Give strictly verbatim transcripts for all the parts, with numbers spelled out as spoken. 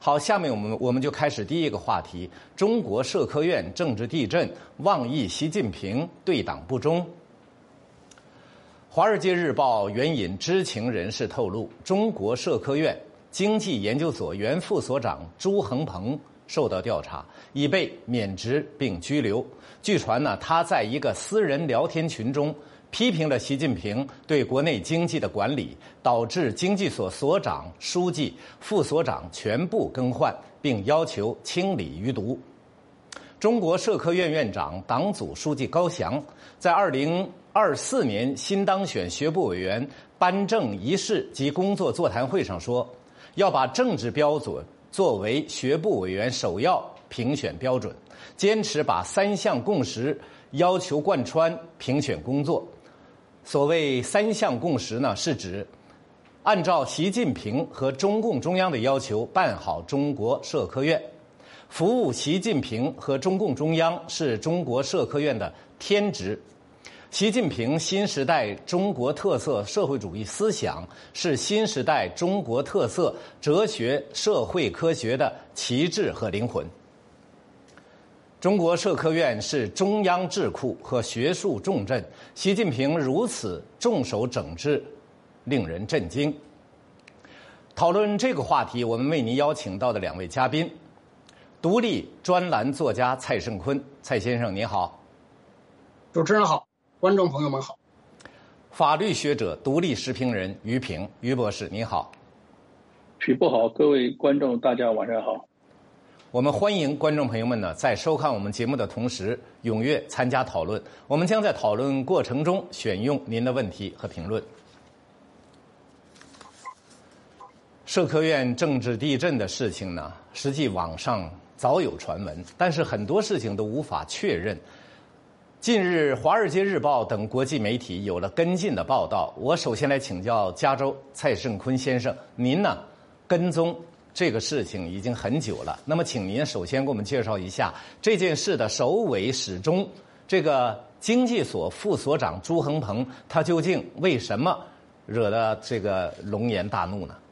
好，下面我们我们就开始第一个话题：中国社科院政治地震，妄议习近平对党不忠。《华尔街日报》援引知情人士透露，中国社科院经济研究所原副所长朱恒鹏受到调查，已被免职并拘留。据传呢，他在一个私人聊天群中批评了习近平对国内经济的管理，导致经济所所长、书记、副所长全部更换，并要求清理余毒。中国社科院院长、党组书记高翔在二零二四年新当选学部委员颁证仪式及工作座谈会上说，要把政治标准作为学部委员首要评选标准，坚持把三项共识要求贯穿评选工作。所谓三项共识呢，是指按照习近平和中共中央的要求办好中国社科院，服务习近平和中共中央是中国社科院的天职。习近平新时代中国特色社会主义思想是新时代中国特色哲学社会科学的旗帜和灵魂。中国社科院是中央智库和学术重镇，习近平如此重手整治，令人震惊。讨论这个话题，我们为您邀请到的两位嘉宾，独立专栏作家蔡胜坤，蔡先生您好。 主持人好，观众朋友们好。 法律学者、独立时评人于平，于博士您好。 曲博好，各位观众大家晚上好。 我们欢迎观众朋友们呢，在收看我们节目的同时，踊跃参加讨论。我们将在讨论过程中选用您的问题和评论。社科院政治地震的事情呢，实际网上早有传闻，但是很多事情都无法确认。近日，《华尔街日报》等国际媒体有了跟进的报道。我首先来请教加州蔡胜坤先生，您呢跟踪这个事情已经很久了，那么请您首先给我们介绍一下这件事的首尾始终。这个经济所副所长朱恒鹏，他究竟为什么惹得这个龙颜大怒呢？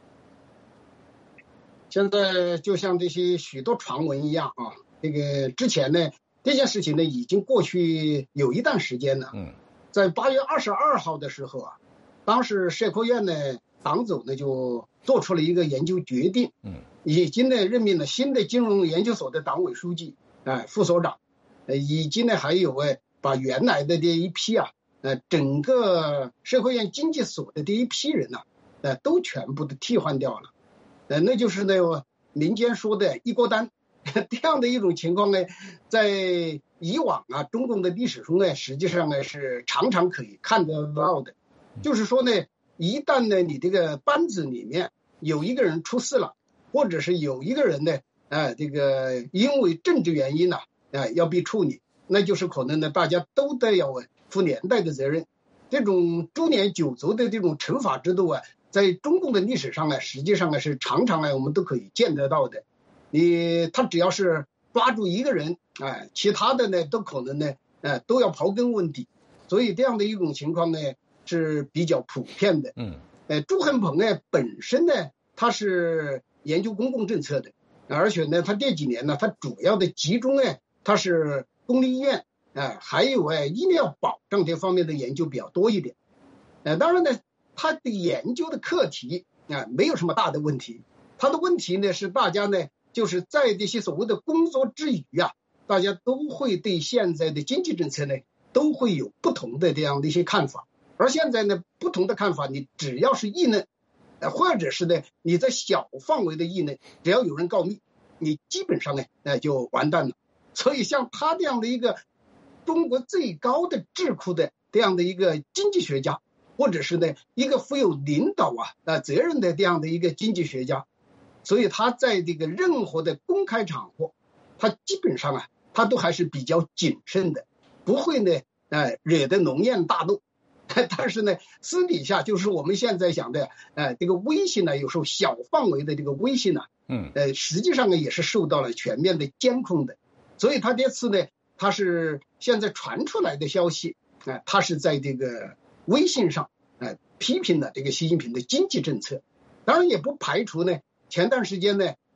现在就像这些许多传闻一样啊，这个之前呢，这件事情呢已经过去有一段时间了。嗯，在八月二十二号的时候啊，当时社科院呢党组呢就做出了一个研究决定，嗯，已经呢任命了新的金融研究所的党委书记、呃、副所长，呃，以及呢还有呃把原来的这一批啊，呃，整个社科院经济所的这一批人呢、啊，呃，都全部的替换掉了，呃，那就是呢民间说的一锅单，这样的一种情况呢，在以往啊中共的历史中呢，实际上呢是常常可以看得到的，就是说呢。一旦呢，你这个班子里面有一个人出事了，或者是有一个人呢，呃，这个因为政治原因呢、啊，呃，要被处理，那就是可能呢，大家都得要负连带的责任。这种株连九族的这种惩罚制度啊，在中共的历史上呢，实际上呢是常常呢我们都可以见得到的。你他只要是抓住一个人，哎、呃，其他的呢都可能呢，呃，都要刨根问底。所以这样的一种情况呢。是比较普遍的。嗯，呃，朱恒鹏呢本身呢他是研究公共政策的，而且呢他这几年呢他主要的集中呢他是公立医院啊、呃，还有哎医疗保障这方面的研究比较多一点。呃，当然呢他的研究的课题啊、呃、没有什么大的问题，他的问题呢是大家呢就是在这些所谓的工作之余啊，大家都会对现在的经济政策呢都会有不同的这样的一些看法。而现在呢，不同的看法，你只要是议论，呃，或者是呢，你在小范围的议论，只要有人告密，你基本上呢，呃，就完蛋了。所以像他这样的一个中国最高的智库的这样的一个经济学家，或者是呢一个负有领导啊呃责任的这样的一个经济学家，所以他在这个任何的公开场合，他基本上啊，他都还是比较谨慎的，不会呢，呃，惹得龙颜大怒。但是呢，私底下就是我们现在讲的，呃，这个微信呢，有时候小范围的这个微信呢，嗯，呃，实际上呢也是受到了全面的监控的。所以他这次呢，他是现在传出来的消息，啊、呃，他是在这个微信上，呃，批评了这个习近平的经济政策。当然也不排除呢，前段时间呢，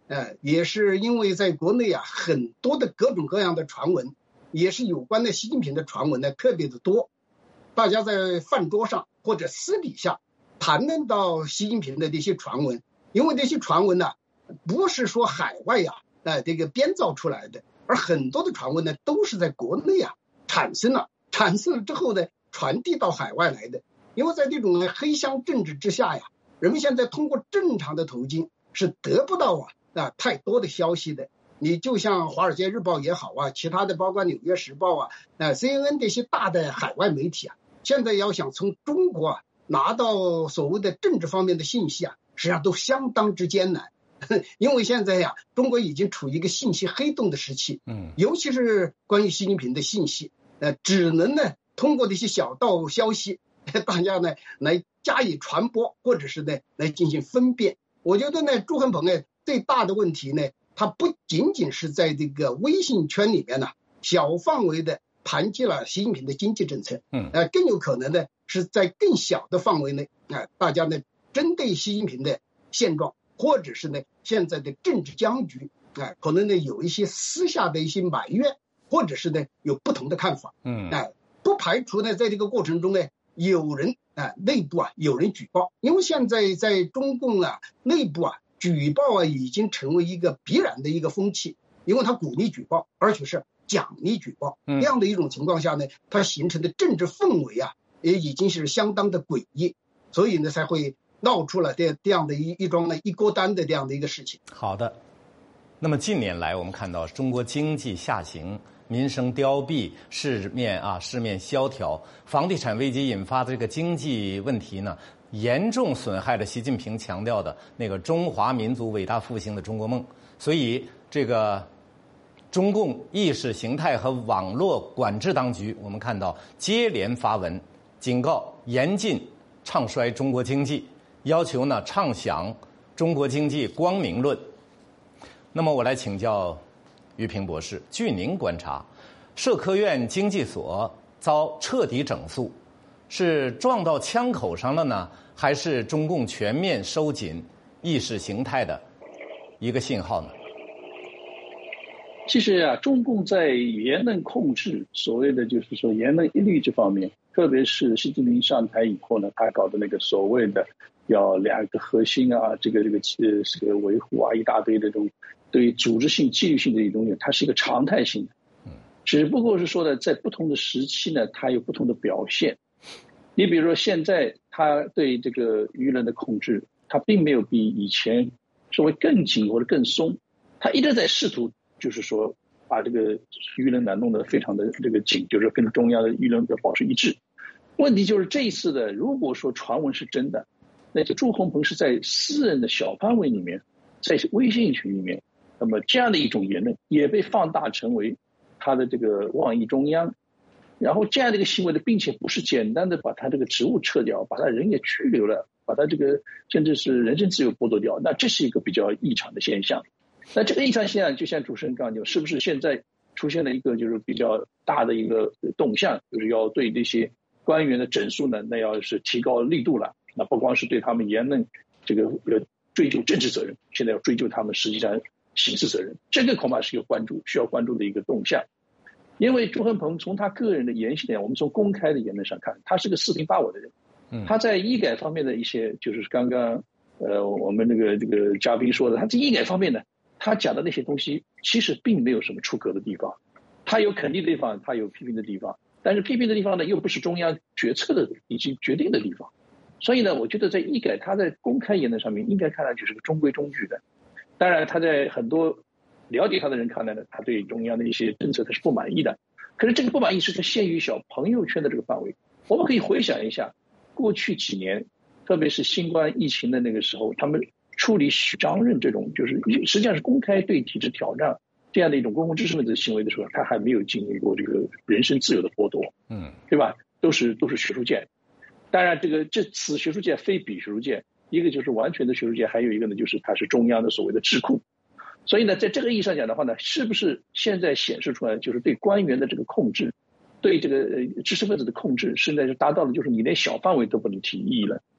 呃，也是因为在国内啊，很多的各种各样的传闻，也是有关的习近平的传闻呢，特别的多。大家在饭桌上或者私底下谈论到习近平的这些传闻，因为这些传闻呢，不是说海外呀、啊，呃，这个编造出来的，而很多的传闻呢，都是在国内啊产生了，产生了之后呢，传递到海外来的。因为在这种黑箱政治之下呀，人们现在通过正常的途径是得不到啊。啊，太多的消息的，你就像《华尔街日报》也好啊，其他的包括《纽约时报》啊、呃 C N N 这些大的海外媒体啊，现在要想从中国啊拿到所谓的政治方面的信息啊，实际上都相当之艰难，因为现在呀、啊，中国已经处于一个信息黑洞的时期，嗯，尤其是关于习近平的信息，呃，只能呢通过这些小道消息，大家呢来加以传播，或者是呢来进行分辨。我觉得呢，朱恒鹏呢。最大的问题呢，它不仅仅是在这个微信圈里面呢，小范围的谈及了习近平的经济政策，嗯，呃，更有可能呢是在更小的范围内，啊、呃，大家呢针对习近平的现状，或者是呢现在的政治僵局，啊、呃，可能呢有一些私下的一些埋怨，或者是呢有不同的看法，嗯，啊、呃，不排除呢在这个过程中呢有人啊、呃、内部啊有人举报，因为现在在中共啊内部啊。举报啊，已经成为一个必然的一个风气，因为它鼓励举报，而且是奖励举报。这样的一种情况下呢，它形成的政治氛围啊，也已经是相当的诡异，所以呢，才会闹出了这这样的一一桩呢一锅端的这样的一个事情。 好的，那么近年来我们看到中国经济下行，民生凋敝，市面啊市面萧条，房地产危机引发的这个经济问题呢，严重损害了习近平强调的那个中华民族伟大复兴的中国梦。所以这个中共意识形态和网络管制当局，我们看到接连发文警告严禁唱衰中国经济，要求呢畅想中国经济光明论。那么我来请教于平博士，据您观察，社科院经济所遭彻底整肃，是撞到枪口上了呢，还是中共全面收紧意识形态的一个信号呢？ 其实啊，中共在言论控制，所谓的就是说言论一律这方面，特别是习近平上台以后呢，他搞的那个所谓的要两个核心啊，这个这个呃这个维护啊，一大堆的这种对组织性、纪律性的一种东西，它是一个常态性的。只不过是说呢，在不同的时期呢，它有不同的表现。你比如说，现在他对这个舆论的控制，他并没有比以前稍微更紧或者更松，他一直在试图。就是说，把这个舆论呢弄得非常的这个紧，就是跟中央的舆论保持一致。问题就是这一次的，如果说传闻是真的，那就朱鸿鹏是在私人的小范围里面，在微信群里面，那么这样的一种言论也被放大成为他的这个妄议中央，然后这样的一个行为呢，并且不是简单的把他这个职务撤掉，把他人也拘留了，把他这个甚至是人身自由剥夺掉，那这是一个比较异常的现象。那这个异常现象，就像主持人刚刚讲，是不是现在出现了一个就是比较大的一个动向，就是要对这些官员的整肃呢，那要是提高力度了。那不光是对他们言论这个呃追究政治责任，现在要追究他们实际上刑事责任，这个恐怕是一个关注需要关注的一个动向。因为朱恒鹏从他个人的言行呢，我们从公开的言论上看，他是个四平八稳的人。他在医改方面的一些，就是刚刚呃我们那个这个嘉宾说的，他在医改方面呢。他讲的那些东西其实并没有什么出格的地方，他有肯定的地方，他有批评的地方，但是批评的地方呢又不是中央决策的已经决定的地方，所以呢，我觉得在医改他在公开言论上面应该看上去是个中规中矩的。当然他在很多了解他的人看来呢，他对中央的一些政策他是不满意的，可是这个不满意是限于小朋友圈的这个范围。我们可以回想一下过去几年，特别是新冠疫情的那个时候，他们处理许章任这种就是实际上是公开对体制挑战这样的一种公共知识分子行为的时候，他还没有经历过这个人身自由的剥夺，嗯，对吧？都是都是学术界。当然，这个这此学术界非彼学术界，一个就是完全的学术界，还有一个呢就是它是中央的所谓的智库。所以呢，在这个意义上讲的话呢，是不是现在显示出来就是对官员的这个控制，对这个知识分子的控制，现在是达到了就是你连小范围都不能提议了。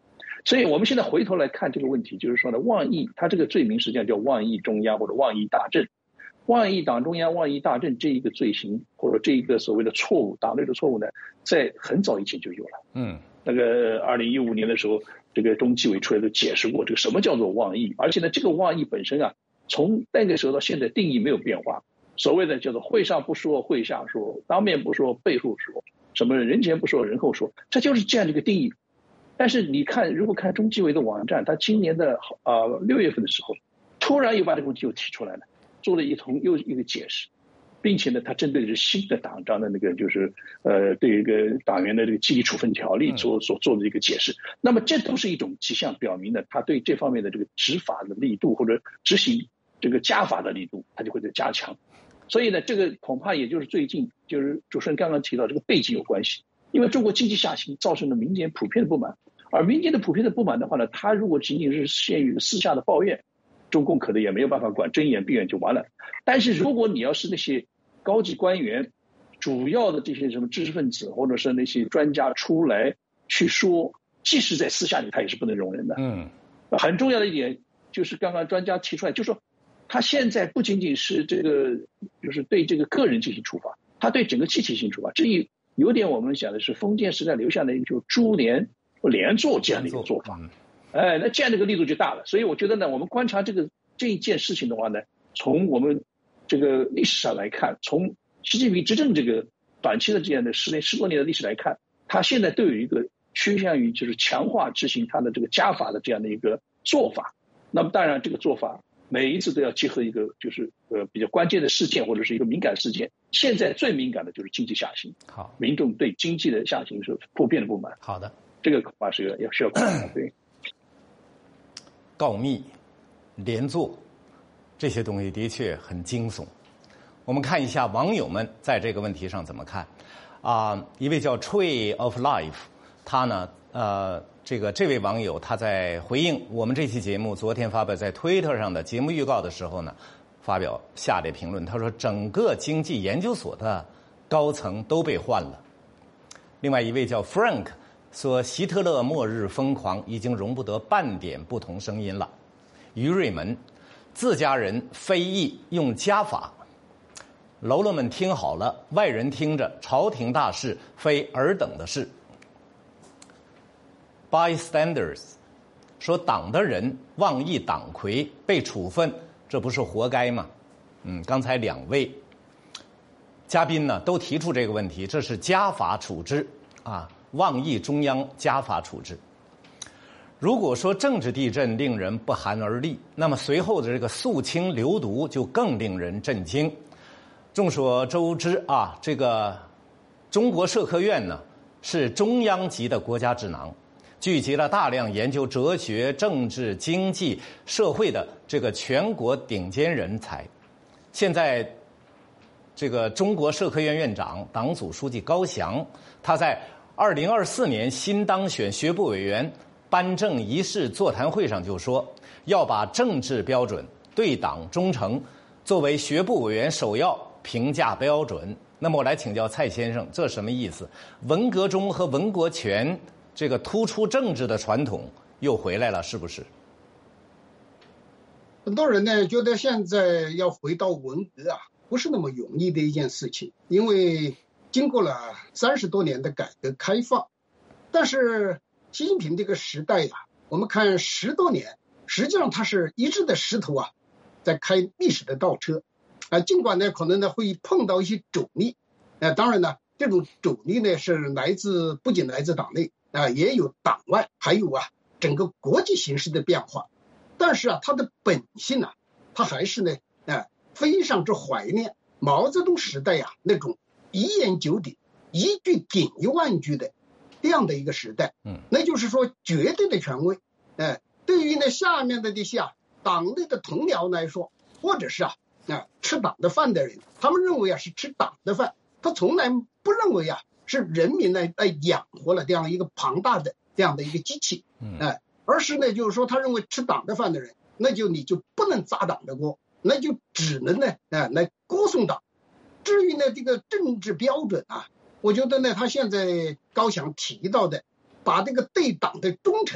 所以我们现在回头来看这个问题，就是说呢，妄议，他这个罪名实际上叫妄议中央或者妄议大政。妄议党中央、妄议大政这一个罪行或者这一个所谓的错误，党内的错误呢，在很早以前就有了。嗯，那个二零一五年的时候，这个中纪委出来都解释过这个什么叫做妄议，而且呢，这个妄议本身啊，从那个时候到现在定义没有变化。所谓的叫做会上不说会下说，当面不说背后说，什么人前不说人后说，这就是这样的一个定义。但是你看，如果看中纪委的网站，他今年的呃六月份的时候，突然又把这个问题又提出来了，做了一通又一个解释，并且呢，他针对的是新的党章的那个就是呃对一个党员的这个纪律处分条例所所做的一个解释。那么这都是一种迹象，表明呢，他对这方面的这个执法的力度或者执行这个加法的力度，他就会在加强。所以呢，这个恐怕也就是最近就是主持人刚刚提到这个背景有关系，因为中国经济下行造成了民间普遍的不满，而民间的普遍的不满的话呢，他如果仅仅是限于私下的抱怨，中共可能也没有办法管，睁一眼闭眼就完了。但是如果你要是那些高级官员、主要的这些什么知识分子或者是那些专家出来去说，即使在私下里他也是不能容忍的。嗯，很重要的一点就是刚刚专家提出来，就是说他现在不仅仅是这个就是对这个个人进行处罚，他对整个集体性处罚，这一有点我们讲的是封建时代留下的就株连连坐这样的一个做法。哎，那这样的一个力度就大了。所以我觉得呢，我们观察这个这一件事情的话呢，从我们这个历史上来看，从习近平执政这个短期的这样的十年十多年的历史来看，他现在都有一个趋向于就是强化执行他的这个加法的这样的一个做法。那么当然这个做法每一次都要结合一个就是呃比较关键的事件或者是一个敏感事件。现在最敏感的就是经济下行，好，民众对经济的下行是普遍的不满。 好的， 这个恐怕是要需要考虑。对， 告密、连坐这些东西的确很惊悚。我们看一下网友们在这个问题上怎么看啊、呃？一位叫 Tree of Life， 他呢呃。这个这位网友他在回应我们这期节目昨天发表在 Twitter 上的节目预告的时候呢，发表下列评论。他说整个经济研究所的高层都被换了。另外一位叫 Frank 说希特勒末日疯狂已经容不得半点不同声音了。于瑞门自家人非议用加法。喽啰们听好了，外人听着朝廷大事非尔等的事。Bystanders 说党的人妄议党魁被处分，这不是活该吗？嗯，刚才两位嘉宾呢都提出这个问题，这是加法处置啊，妄议中央加法处置。如果说政治地震令人不寒而栗，那么随后的这个肃清流毒就更令人震惊。众所周知啊，这个中国社科院呢是中央级的国家智囊。聚集了大量研究哲学、政治、经济、社会的这个全国顶尖人才。现在，这个中国社科院院长、党组书记高翔，他在二零二四年新当选学部委员颁证仪式座谈会上就说，要把政治标准、对党忠诚作为学部委员首要评价标准。那么我来请教蔡先生，这什么意思？文革中和文国权这个突出政治的传统又回来了，是不是？ 很多人呢觉得现在要回到文革啊，不是那么容易的一件事情，因为经过了三十多年的改革开放，但是习近平这个时代呀、啊，我们看十多年，实际上它是一直的石头啊，在开历史的倒车啊，尽管呢可能呢会碰到一些阻力，啊，当然呢这种阻力呢是来自不仅来自党内。啊，也有党外，还有啊，整个国际形势的变化，但是啊，它的本性啊，它还是呢，啊，非常之怀念毛泽东时代呀、啊、那种一言九鼎、一句顶一万句的这样的一个时代。嗯，那就是说绝对的权威。哎、呃，对于呢下面的这些啊党内的同僚来说，或者是啊啊吃党的饭的人，他们认为啊是吃党的饭，他从来不认为啊。是人民来来养活了这样一个庞大的这样的一个机器，哎、呃，而是呢，就是说他认为吃党的饭的人，那就你就不能砸党的锅，那就只能呢，哎、呃，来歌颂党。至于呢这个政治标准啊，我觉得呢，他现在高翔提到的，把这个对党的忠诚啊，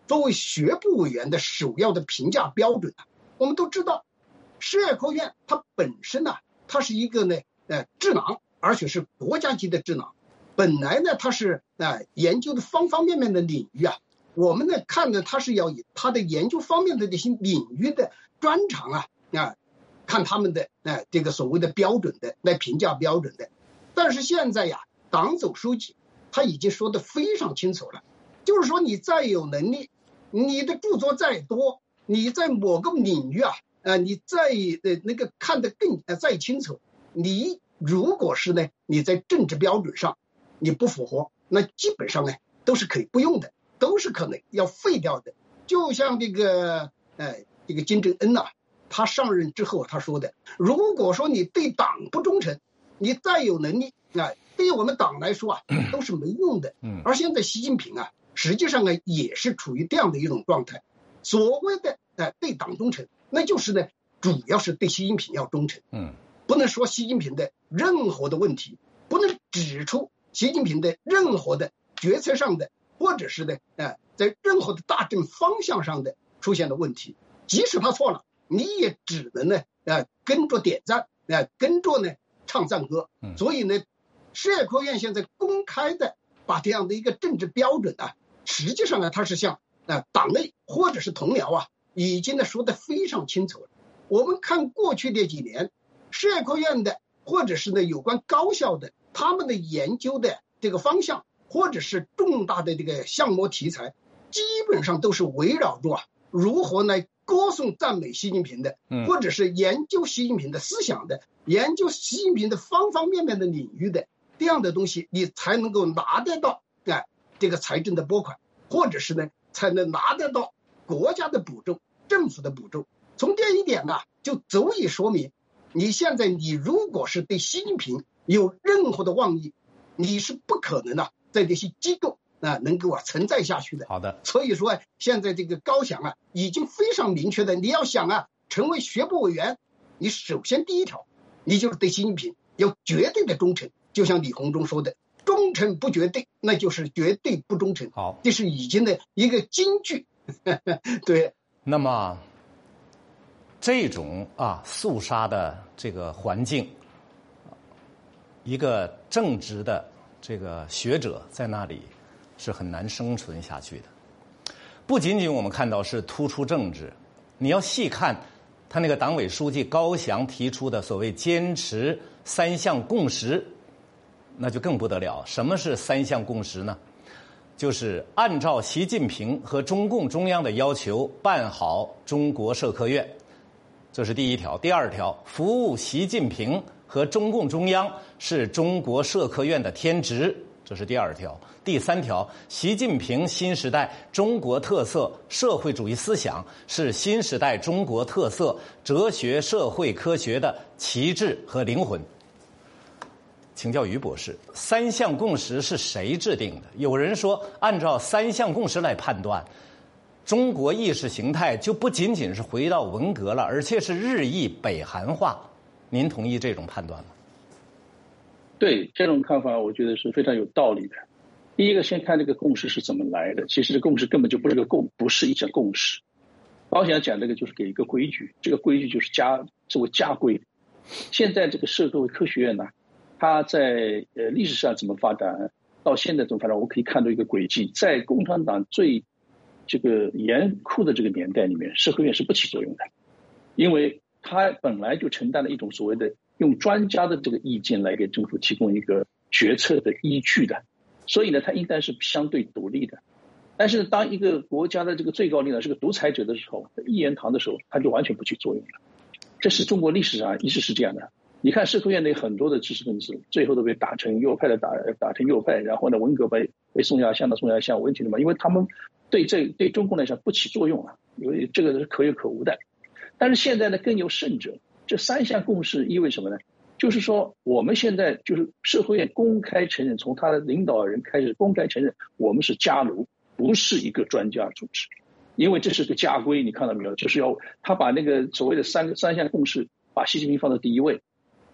作为学部委员的首要的评价标准啊，我们都知道，实验科院它本身呢、啊，它是一个呢呃智囊，而且是国家级的智囊。本来呢，它是啊、呃、研究的方方面面的领域啊，我们呢看呢，它是要以它的研究方面的这些领域的专长啊啊，看他们的啊、呃、这个所谓的标准的来评价标准的。但是现在呀，党总书记他已经说得非常清楚了，就是说你再有能力，你的著作再多，你在某个领域啊，呃，你再呃那个看得更呃再清楚，你如果是呢，你在政治标准上你不符合，那基本上呢都是可以不用的，都是可能要废掉的。就像这个呃这个金正恩呐、啊，他上任之后他说的，如果说你对党不忠诚，你再有能力啊、呃，对于我们党来说啊都是没用的。而现在习近平啊，实际上呢也是处于这样的一种状态。所谓的呃对党忠诚，那就是呢主要是对习近平要忠诚。嗯，不能说习近平的任何的问题，不能指出习近平的任何的决策上的，或者是呢呃在任何的大政方向上的出现的问题，即使他错了，你也只能呢呃跟着点赞，呃跟着呢唱赞歌。所以呢，实验科院现在公开的把这样的一个政治标准啊，实际上呢，它是向呃党内或者是同僚啊，已经呢说得非常清楚了。我们看过去这几年，实验科院的或者是呢有关高校的他们的研究的这个方向，或者是重大的这个项目题材，基本上都是围绕着啊如何来歌颂赞美习近平的，或者是研究习近平的思想的，研究习近平的方方面面的领域的这样的东西，你才能够拿得到啊、呃、这个财政的拨款，或者是呢才能拿得到国家的补助、政府的补助。从这一点呢，就足以说明，你现在你如果是对习近平有任何的妄议，你是不可能的、啊、在这些机构啊能够啊存在下去的。 好的， 所以说、啊、现在这个高翔啊已经非常明确的，你要想啊成为学部委员，你首先第一条，你就是对习近平有绝对的忠诚。就像李鸿忠说的，忠诚不绝对，那就是绝对不忠诚。 好， 这是已经的一个金句。对， 那么这种啊肃杀的这个环境，一个正直的这个学者在那里是很难生存下去的。不仅仅我们看到是突出政治，你要细看他那个党委书记高翔提出的所谓坚持三项共识，那就更不得了。什么是三项共识呢？就是按照习近平和中共中央的要求办好中国社科院，这是第一条。第二条，服务习近平和中共中央是中国社科院的天职，这是第二条。第三条，习近平新时代中国特色社会主义思想是新时代中国特色哲学社会科学的旗帜和灵魂。请教于博士，三项共识是谁制定的？有人说，按照三项共识来判断，中国意识形态就不仅仅是回到文革了，而且是日益北韩化。您同意这种判断吗？ 对，这种看法我觉得是非常有道理的。第一个，先看这个共识是怎么来的。其实这共识根本就不是个共，不是一项共识。高翔讲这个就是给一个规矩，这个规矩就是家作为家规。现在这个社会科学院呢，它在呃历史上怎么发展，到现在怎么发展，我们可以看到一个轨迹。在共产党最这个严酷的这个年代里面，社科院是不起作用的，因为它本来就承担了一种所谓的用专家的这个意见来给政府提供一个决策的依据的，所以呢，它应该是相对独立的。但是当一个国家的这个最高领导是个独裁者的时候，一言堂的时候，它就完全不起作用了。这是中国历史上一直是这样的。你看社科院内很多的知识分子最后都被打成右派的打打成右派，然后呢文革被被送下乡的送下乡，问题了嘛？因为他们对这对中共来讲不起作用了，因为这个是可有可无的。但是现在呢更有甚者，这三项共识意味什么呢？就是说我们现在就是社科院公开承认，从他的领导人开始公开承认，我们是家奴，不是一个专家组织，因为这是个家规，你看到没有？就是要他把那个所谓的三个三项共识，把习近平放到第一位。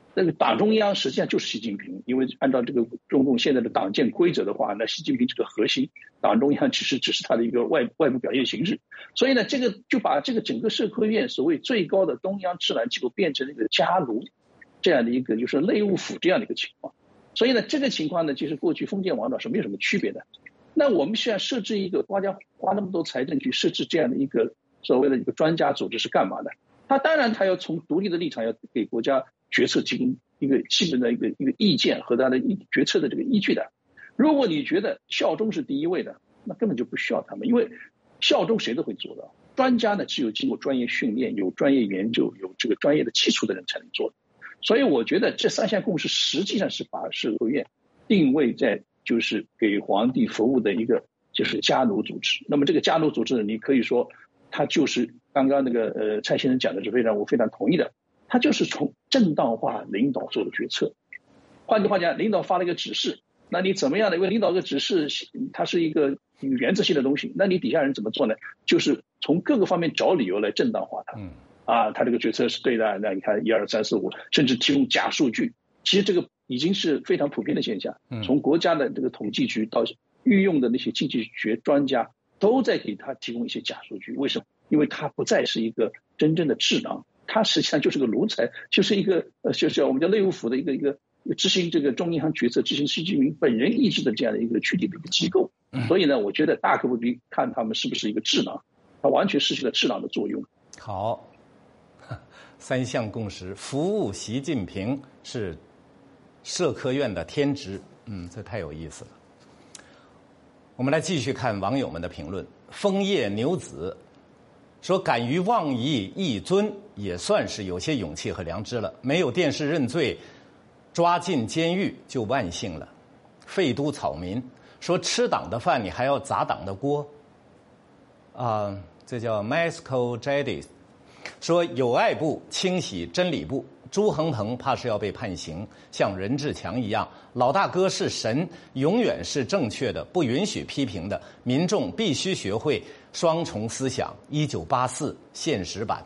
那个党中央实际上就是习近平，因为按照这个中共现在的党建规则的话，那习近平这个核心，党中央只是只是他的一个外外部表现形式。所以呢，这个就把这个整个社科院所谓最高的中央治蓝机构变成了一个家奴这样的一个就是内务府这样的一个情况。所以呢，这个情况呢，就是过去封建王朝是没有什么区别的。那我们现在设置一个国家花那么多财政去设置这样的一个所谓的一个专家组织是干嘛的？他当然他要从独立的立场要给国家决策提供一个基本的一个一个意见和他的决策的这个依据的。如果你觉得效忠是第一位的，那根本就不需要他们，因为效忠谁都会做到。专家呢，只有经过专业训练、有专业研究、有这个专业的基础的人才能做的。所以我觉得这三项共识实际上是把社科院定位在就是给皇帝服务的一个就是家奴组织。那么这个家奴组织呢，你可以说它就是刚刚那个呃蔡先生讲的是非常我非常同意的，它就是从正当化领导做的决策。换句话讲，领导发了一个指示，那你怎么样的？因为领导的指示它是一个原则性的东西，那你底下人怎么做呢？就是从各个方面找理由来正当化它。嗯啊，他这个决策是对的，那你看一二三四五，甚至提供假数据，其实这个已经是非常普遍的现象。从国家的这个统计局到御用的那些经济学专家，都在给他提供一些假数据。为什么？因为他不再是一个真正的智囊，他实际上就是个奴才，就是一个呃，就是我们叫内务府的一个一个执行这个中央决策、执行习近平本人意志的这样的一个具体的一个机构。所以呢，我觉得大可不必看他们是不是一个智囊，他完全失去了智囊的作用。 好。三项共识，服务习近平是社科院的天职。嗯，这太有意思了。我们来继续看网友们的评论。枫叶牛子说，敢于妄议一尊也算是有些勇气和良知了，没有电视认罪抓进监狱就万幸了。废都草民说，吃党的饭你还要砸党的锅啊，这叫 Masco Jadis说，有爱部清洗真理部，朱恒腾怕是要被判刑，像任志强一样，老大哥是神，永远是正确的，不允许批评的，民众必须学会双重思想。一九八四现实版。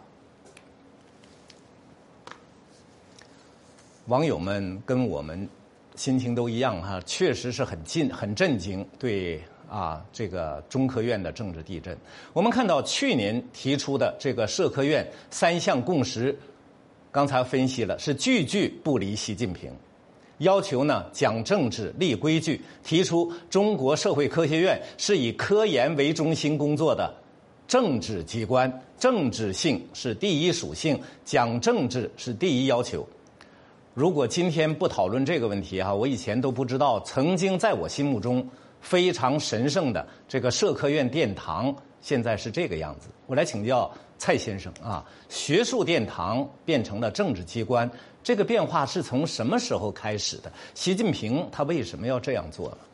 网友们跟我们心情都一样哈，确实是很震很震惊，对啊，这个中科院的政治地震。我们看到去年提出的这个社科院三项共识，刚才分析了，是句句不离习近平，要求呢讲政治、立规矩，提出中国社会科学院是以科研为中心工作的政治机关，政治性是第一属性，讲政治是第一要求。如果今天不讨论这个问题哈，我以前都不知道，曾经在我心目中非常神圣的这个社科院殿堂现在是这个样子。我来请教蔡先生啊，学术殿堂变成了政治机关，这个变化是从什么时候开始的？习近平他为什么要这样做呢？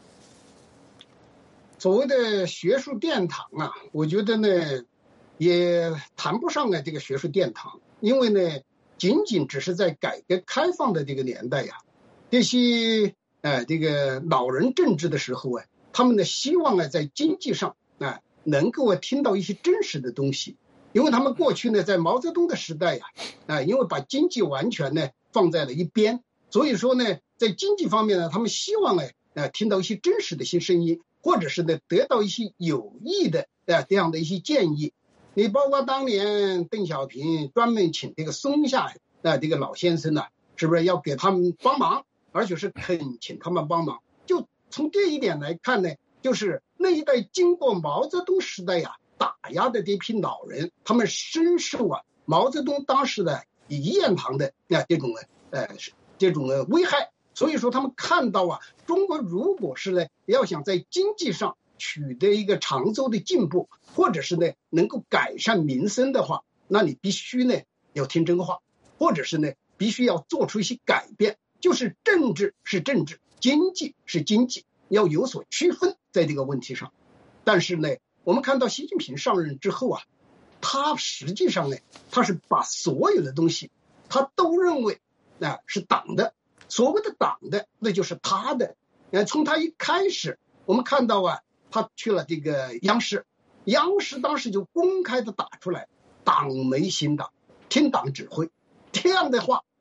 所谓的学术殿堂啊，我觉得呢也谈不上啊这个学术殿堂，因为呢仅仅只是在改革开放的这个年代呀、啊，这些呃，这个老人政治的时候啊，他们的希望呢，在经济上啊，能够啊听到一些真实的东西，因为他们过去呢，在毛泽东的时代呀、啊，啊，因为把经济完全呢放在了一边，所以说呢，在经济方面呢，他们希望呢，啊，听到一些真实的一些声音，或者是呢，得到一些有益的啊这样的一些建议。你包括当年邓小平专门请这个松下啊这个老先生呢、啊，是不是要给他们帮忙？而且是恳请他们帮忙，就从这一点来看呢，就是那一代经过毛泽东时代呀、啊、打压的这批老人，他们深受啊毛泽东当时的一言堂的啊这种呃这种危害，所以说他们看到啊，中国如果是呢要想在经济上取得一个长足的进步，或者是呢能够改善民生的话，那你必须呢要听真话，或者是呢必须要做出一些改变。就是政治是政治，经济是经济，要有所区分在这个问题上。但是呢，我们看到习近平上任之后啊，他实际上呢，他是把所有的东西，他都认为啊是党的。所谓的党的，那就是他的。呃，从他一开始，我们看到啊，他去了这个央视，央视当时就公开的打出来，党没新党，听党指挥。这样的话，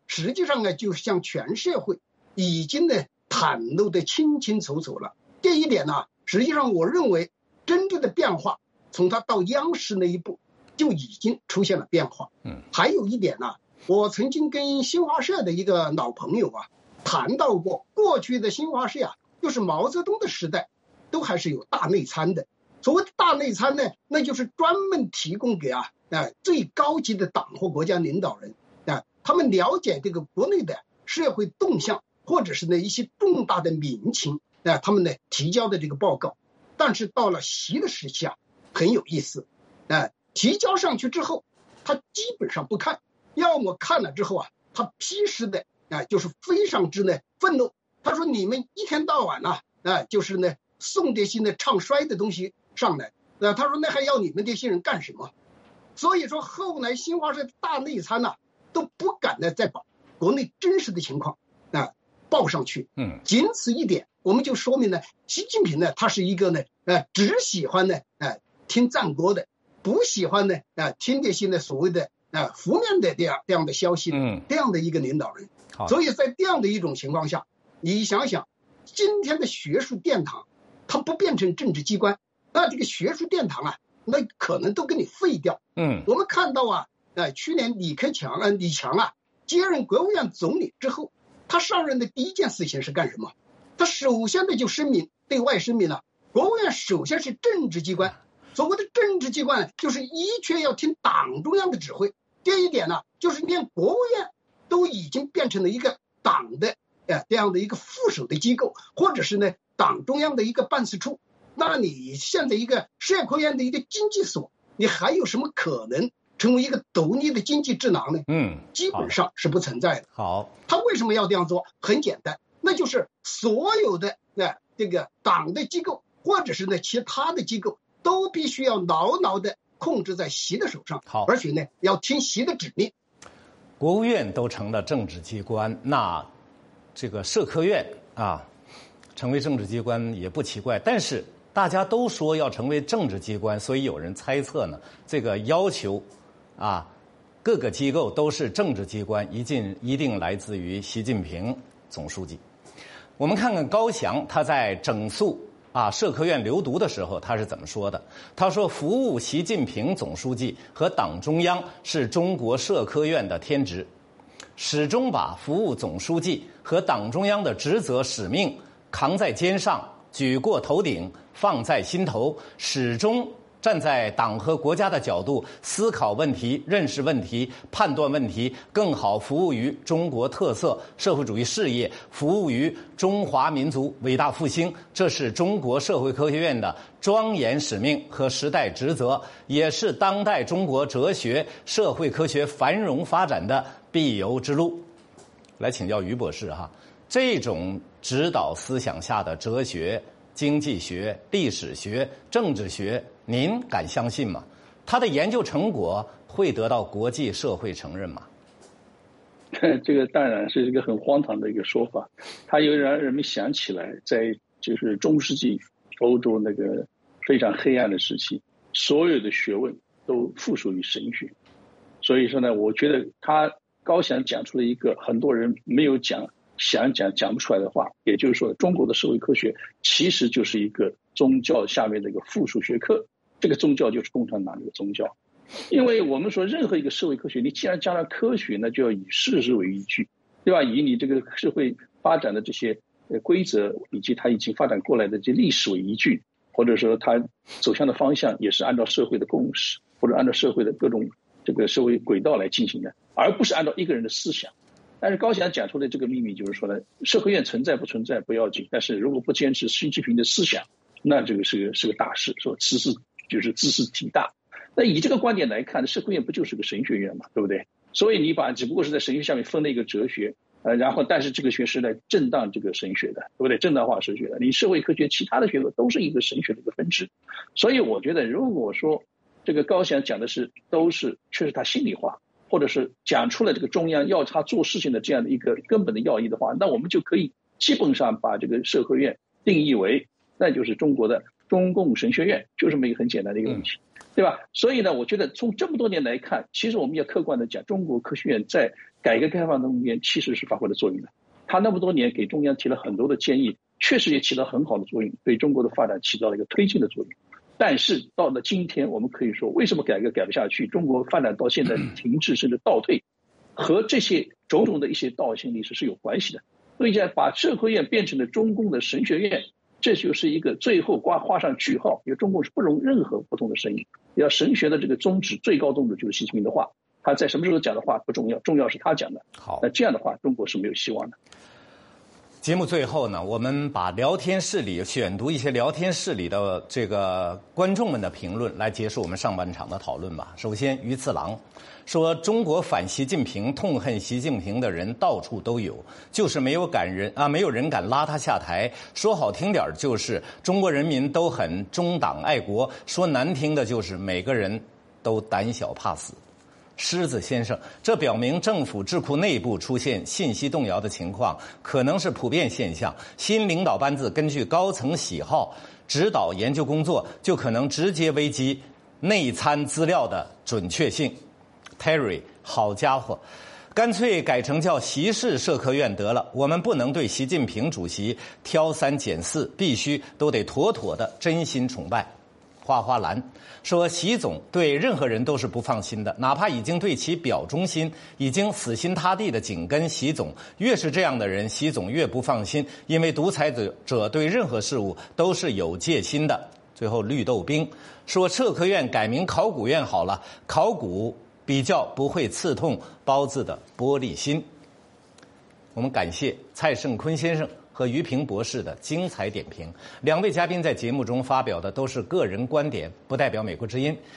实际上呢，就向全社会已经呢袒露的清清楚楚了。这一点呢，实际上我认为真正的变化，从他到央视那一步就已经出现了变化。嗯，还有一点呢，我曾经跟新华社的一个老朋友啊谈到过，过去的新华社啊，就是毛泽东的时代，都还是有大内参的。所谓的大内参呢，那就是专门提供给啊啊最高级的党或国家领导人啊，他们了解这个国内的社会动向，或者是呢一些重大的民情啊，他们呢提交的这个报告。但是到了习的时期啊，很有意思啊，提交上去之后，他基本上不看，要么看了之后啊，他批示的啊就是非常之呢愤怒。他说你们一天到晚啊啊就是呢送这些呢唱衰的东西上来，呃，他说那还要你们这些人干什么？所以说后来新华社大内参呐、啊、都不敢呢再把国内真实的情况啊报上去。嗯，仅此一点，我们就说明呢，习近平呢他是一个呢呃只喜欢呢呃听赞国的，不喜欢呢呃听这些呢所谓的呃负面的这样这样的消息，嗯，这样的一个领导人。所以在这样的一种情况下，你想想，今天的学术殿堂，它不变成政治机关，那这个学术殿堂啊，那可能都给你废掉。嗯，我们看到啊，呃，去年李克强啊，李强啊接任国务院总理之后，他上任的第一件事情是干什么？他首先的就声明，对外声明了，国务院首先是政治机关，所谓的政治机关就是一切要听党中央的指挥。这一点呢，就是连国务院都已经变成了一个党的呃这样的一个附属的机构，或者是呢党中央的一个办事处。那你现在一个社科院的一个经济所，你还有什么可能成为一个独立的经济智囊呢？嗯，基本上是不存在的。好，他为什么要这样做？很简单，那就是所有的呃这个党的机构或者是呢其他的机构都必须要牢牢的控制在习的手上。好，而且呢要听习的指令。 国务院都成了政治机关，那这个社科院啊成为政治机关也不奇怪。但是大家都说要成为政治机关，所以有人猜测呢，这个要求啊各个机构都是政治机关，一定一定来自于习近平总书记。我们看看高翔他在整肃啊社科院留读的时候他是怎么说的。他说，服务习近平总书记和党中央是中国社科院的天职，始终把服务总书记和党中央的职责使命扛在肩上，举过头顶，放在心头，始终站在党和国家的角度思考问题、认识问题、判断问题，更好服务于中国特色社会主义事业，服务于中华民族伟大复兴。这是中国社会科学院的庄严使命和时代职责，也是当代中国哲学、社会科学繁荣发展的必由之路。来请教于博士哈，这种指导思想下的哲学、经济学、历史学、政治学，您敢相信吗？他的研究成果会得到国际社会承认吗？ 这个当然是一个很荒唐的一个说法，它又让人们想起来，在就是中世纪欧洲那个非常黑暗的时期，所有的学问都附属于神学。所以说呢，我觉得他高翔讲出了一个很多人没有讲、想讲讲不出来的话，也就是说，中国的社会科学其实就是一个宗教下面的一个附属学科，这个宗教就是共产党这个宗教。因为我们说任何一个社会科学，你既然加了科学，那就要以事实为依据，对吧？以你这个社会发展的这些规则以及它已经发展过来的这些历史为依据，或者说它走向的方向也是按照社会的共识或者按照社会的各种这个社会轨道来进行的，而不是按照一个人的思想。但是高翔讲出的这个秘密就是说呢，社科院存在不存在不要紧，但是如果不坚持习近平的思想，那这个是个是个大事，说知识就是知识体大。那以这个观点来看，社科院不就是个神学院嘛，对不对？所以你把只不过是在神学下面分了一个哲学，呃，然后但是这个学是来正当这个神学的，对不对？正当化神学的，你社会科学其他的学科都是一个神学的一个分支。所以我觉得，如果说这个高翔讲的是都是确实他心里话，或者是讲出了这个中央要他做事情的这样的一个根本的要义的话，那我们就可以基本上把这个社科院定义为，那就是中国的中共神学院，就这么一个很简单的一个问题，对吧？所以呢，我觉得从这么多年来看，其实我们要客观的讲，中国科学院在改革开放中间其实是发挥了作用的。他那么多年给中央提了很多的建议，确实也起到很好的作用，对中国的发展起到了一个推进的作用。但是到了今天，我们可以说，为什么改革改不下去，中国发展到现在停滞甚至倒退，和这些种种的一些倒行历史是有关系的。所以现在把社科院变成了中共的神学院，这就是一个最后挂画上句号，因为中共是不容任何不同的声音。要神学的这个宗旨，最高宗旨就是习近平的话，他在什么时候讲的话不重要，重要是他讲的。 好， 那这样的话，中国是没有希望的。 节目最后呢，我们把聊天室里选读一些聊天室里的这个观众们的评论来结束我们上半场的讨论吧。首先，于次郎说：“中国反习近平、痛恨习近平的人到处都有，就是没有敢人啊，没有人敢拉他下台。说好听点就是中国人民都很忠党爱国，说难听的就是每个人都胆小怕死。”狮子先生，这表明政府智库内部出现信息动摇的情况，可能是普遍现象。新领导班子根据高层喜好指导研究工作，就可能直接危及内参资料的准确性。Terry， 好家伙，干脆改成叫习氏社科院得了。我们不能对习近平主席挑三拣四，必须都得妥妥的真心崇拜。花花蓝说，习总对任何人都是不放心的，哪怕已经对其表忠心，已经死心塌地的紧跟习总，越是这样的人，习总越不放心，因为独裁者对任何事物都是有戒心的。最后，绿豆冰说，社科院改名考古院好了，考古比较不会刺痛包子的玻璃心。我们感谢蔡胜坤先生和于平博士的精彩点评。两位嘉宾在节目中发表的都是个人观点，不代表美国之音。